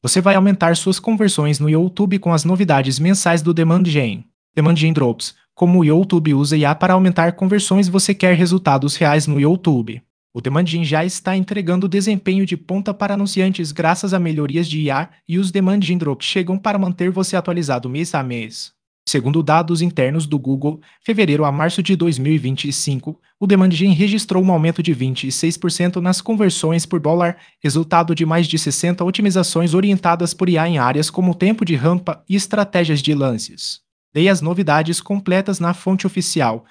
Você vai aumentar suas conversões no YouTube com as novidades mensais do Demand Gen. Demand Gen Drops. Como o YouTube usa IA para aumentar conversões, você quer resultados reais no YouTube. O Demand Gen já está entregando desempenho de ponta para anunciantes graças a melhorias de IA e os Demand Gen Drops chegam para manter você atualizado mês a mês. Segundo dados internos do Google, fevereiro a março de 2025, o Demand Gen registrou um aumento de 26% nas conversões por dólar, resultado de mais de 60 otimizações orientadas por IA em áreas como tempo de rampa e estratégias de lances. Leia as novidades completas na fonte oficial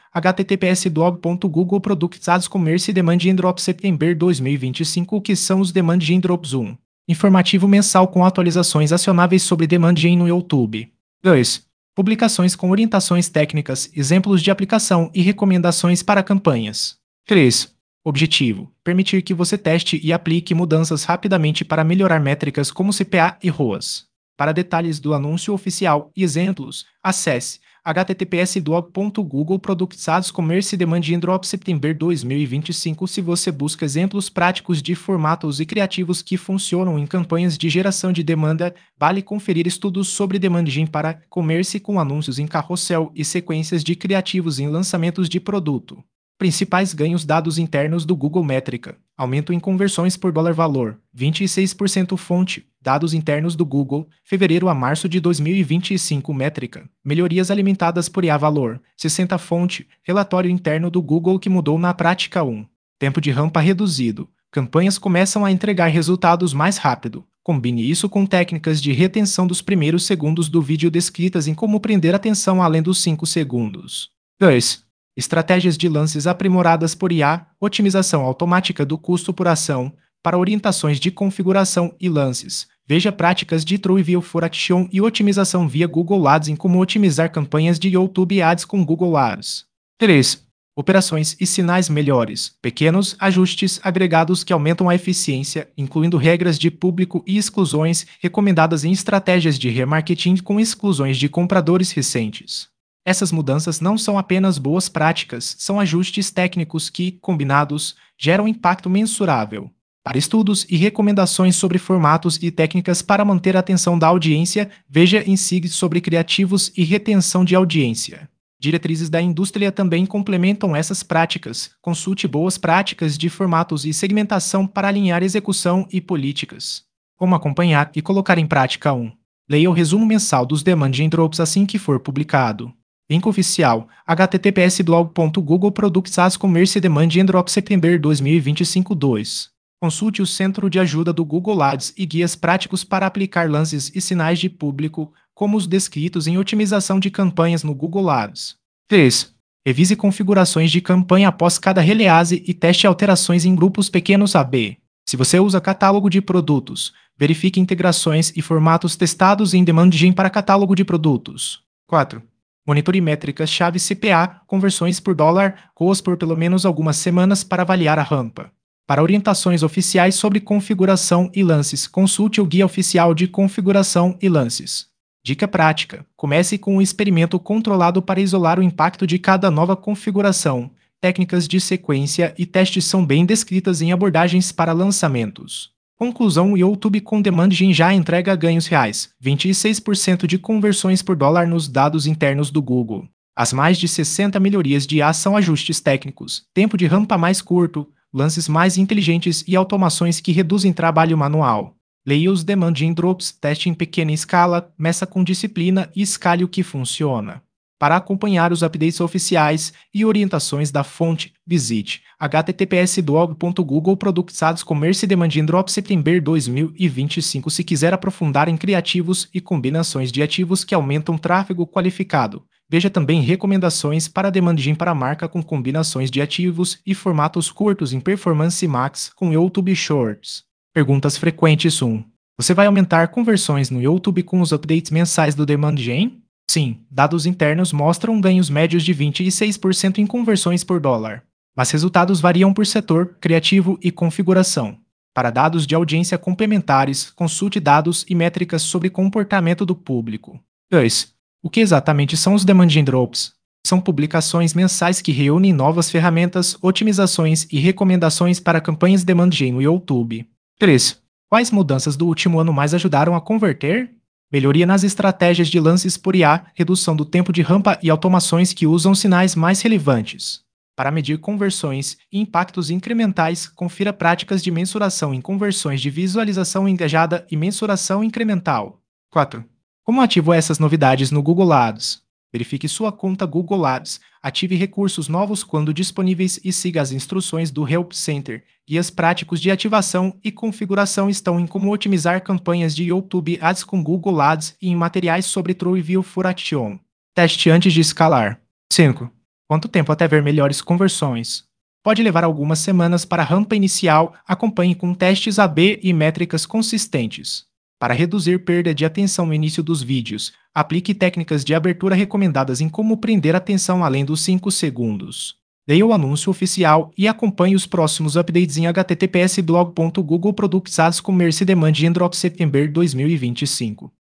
https://blog.google.products/commerce Demand Gen Drops September 2025. O que são os Demand Gen Drops? 1. Informativo mensal com atualizações acionáveis sobre Demand Gen no YouTube. 2. Publicações com orientações técnicas, exemplos de aplicação e recomendações para campanhas. 3. Objetivo: permitir que você teste e aplique mudanças rapidamente para melhorar métricas como CPA e ROAS. Para detalhes do anúncio oficial e exemplos, acesse https://blog.google.products/commerce Demand Gen Drop September 2025. Se você busca exemplos práticos de formatos e criativos que funcionam em campanhas de geração de demanda, vale conferir estudos sobre Demand Gen para commerce com anúncios em carrossel e sequências de criativos em lançamentos de produto. Principais ganhos: dados internos do Google Métrica. Aumento em conversões por dólar valor, 26%. Fonte: dados internos do Google, fevereiro a março de 2025. Métrica: melhorias alimentadas por IA valor, 60%. Fonte: relatório interno do Google que mudou na prática. 1. Tempo de rampa reduzido. Campanhas começam a entregar resultados mais rápido. Combine isso com técnicas de retenção dos primeiros segundos do vídeo descritas em como prender atenção além dos 5 segundos. 2. Estratégias de lances aprimoradas por IA, otimização automática do custo por ação, para orientações de configuração e lances. Veja práticas de True View for Action e otimização via Google Ads em como otimizar campanhas de YouTube Ads com Google Ads. 3. Operações e sinais melhores. Pequenos ajustes agregados que aumentam a eficiência, incluindo regras de público e exclusões recomendadas em estratégias de remarketing com exclusões de compradores recentes. Essas mudanças não são apenas boas práticas, são ajustes técnicos que, combinados, geram impacto mensurável. Para estudos e recomendações sobre formatos e técnicas para manter a atenção da audiência, veja em SIG sobre criativos e retenção de audiência. Diretrizes da indústria também complementam essas práticas. Consulte boas práticas de formatos e segmentação para alinhar execução e políticas. Como acompanhar e colocar em prática. 1. Leia o resumo mensal dos Demand Gen Drops assim que for publicado. Link oficial: https://blog.google.products/commerce Demand Gen Drop September 2025. 2. Consulte o Centro de Ajuda do Google Ads e guias práticos para aplicar lances e sinais de público, como os descritos em otimização de campanhas no Google Ads. 3. Revise configurações de campanha após cada release e teste alterações em grupos pequenos AB. Se você usa catálogo de produtos, verifique integrações e formatos testados em Demand Gen para catálogo de produtos. 4. Monitore métricas-chave CPA, conversões por dólar, ROAS por pelo menos algumas semanas para avaliar a rampa. Para orientações oficiais sobre configuração e lances, consulte o Guia Oficial de Configuração e Lances. Dica prática: comece com um experimento controlado para isolar o impacto de cada nova configuração. Técnicas de sequência e testes são bem descritas em abordagens para lançamentos. Conclusão: o YouTube com Demand Gen já entrega ganhos reais, 26% de conversões por dólar nos dados internos do Google. As mais de 60 melhorias de IA são ajustes técnicos, tempo de rampa mais curto, lances mais inteligentes e automações que reduzem trabalho manual. Leia os Demand Gen Drops, teste em pequena escala, meça com disciplina e escale o que funciona. Para acompanhar os updates oficiais e orientações da fonte, visite https://blog.google.products/commerce Demand Gen Drop September 2025. Se quiser aprofundar em criativos e combinações de ativos que aumentam tráfego qualificado, veja também recomendações para Demand Gen para marca com combinações de ativos e formatos curtos em Performance Max com YouTube Shorts. Perguntas frequentes. 1. Você vai aumentar conversões no YouTube com os updates mensais do Demand Gen? Sim, dados internos mostram ganhos médios de 26% em conversões por dólar. Mas resultados variam por setor, criativo e configuração. Para dados de audiência complementares, consulte dados e métricas sobre comportamento do público. 2. O que exatamente são os Demand Gen Drops? São publicações mensais que reúnem novas ferramentas, otimizações e recomendações para campanhas Demand Gen no YouTube. 3. Quais mudanças do último ano mais ajudaram a converter? Melhoria nas estratégias de lances por IA, redução do tempo de rampa e automações que usam sinais mais relevantes. Para medir conversões e impactos incrementais, confira práticas de mensuração em conversões de visualização engajada e mensuração incremental. 4. Como ativo essas novidades no Google Ads? Verifique sua conta Google Ads, ative recursos novos quando disponíveis e siga as instruções do Help Center. Guias práticos de ativação e configuração estão em como otimizar campanhas de YouTube Ads com Google Ads e em materiais sobre TrueView for Action. Teste antes de escalar. 5. Quanto tempo até ver melhores conversões? Pode levar algumas semanas para a rampa inicial, acompanhe com testes AB e métricas consistentes. Para reduzir perda de atenção no início dos vídeos, aplique técnicas de abertura recomendadas em como prender atenção além dos 5 segundos. Leia o anúncio oficial e acompanhe os próximos updates em https://blog.googleproductsadscommerce demand em Drop September 2025.